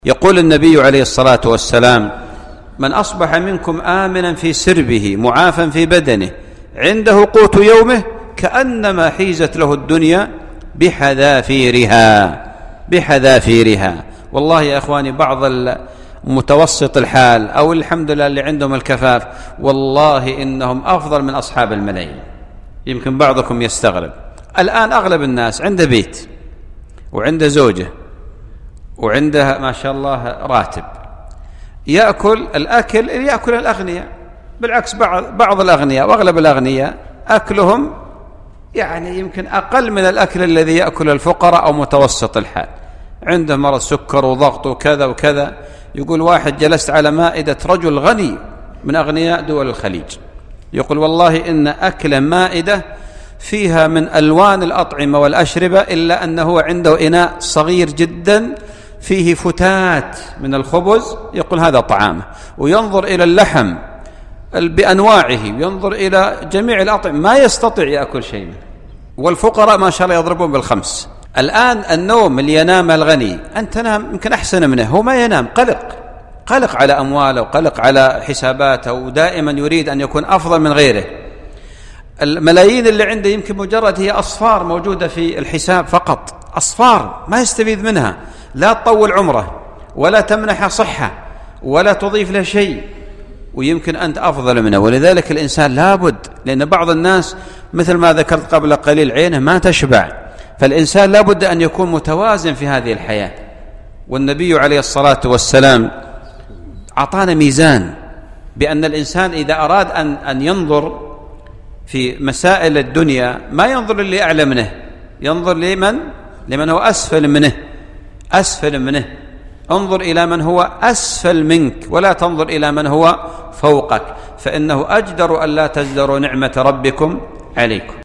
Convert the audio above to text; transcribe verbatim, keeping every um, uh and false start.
يقول النبي عليه الصلاة والسلام: من أصبح منكم آمنا في سربه معافا في بدنه عنده قوت يومه كأنما حيزت له الدنيا بحذافيرها بحذافيرها. والله يا إخواني بعض متوسط الحال أو الحمد لله اللي عندهم الكفاف والله إنهم أفضل من أصحاب الملايين. يمكن بعضكم يستغرب، الآن أغلب الناس عنده بيت وعنده زوجة وعنده ما شاء الله راتب، يأكل الأكل اللي يأكل الأغنياء. بالعكس بعض, بعض الأغنياء وأغلب الأغنياء أكلهم يعني يمكن أقل من الأكل الذي يأكل الفقراء أو متوسط الحال. عنده مرض سكر وضغط وكذا وكذا. يقول واحد: جلست على مائدة رجل غني من أغنياء دول الخليج، يقول: والله إن أكل مائدة فيها من ألوان الأطعمة والأشربة إلا أنه عنده إناء صغير جدا فيه فتات من الخبز، يقول هذا طعامه، وينظر إلى اللحم بأنواعه، ينظر إلى جميع الأطعمة، ما يستطيع يأكل شيء منه. والفقراء ما شاء الله يضربون بالخمس. الآن النوم اللي ينام الغني أنت تنام يمكن أحسن منه، هو ما ينام، قلق قلق على أمواله وقلق على حساباته ودائما يريد أن يكون أفضل من غيره. الملايين اللي عنده يمكن مجرد هي أصفار موجودة في الحساب فقط، أصفار ما يستفيد منها، لا تطول عمره ولا تمنح صحة ولا تضيف له شيء، ويمكن أنت أفضل منه. ولذلك الإنسان لابد، لأن بعض الناس مثل ما ذكرت قبل قليل عينه ما تشبع، فالإنسان لابد أن يكون متوازن في هذه الحياة. والنبي عليه الصلاة والسلام أعطانا ميزان بأن الإنسان إذا أراد أن, أن ينظر في مسائل الدنيا ما ينظر للي أعلى منه، ينظر لمن لمن هو أسفل منه أسفل منه انظر إلى من هو أسفل منك ولا تنظر إلى من هو فوقك، فإنه أجدر أن لا تزدروا نعمة ربكم عليكم.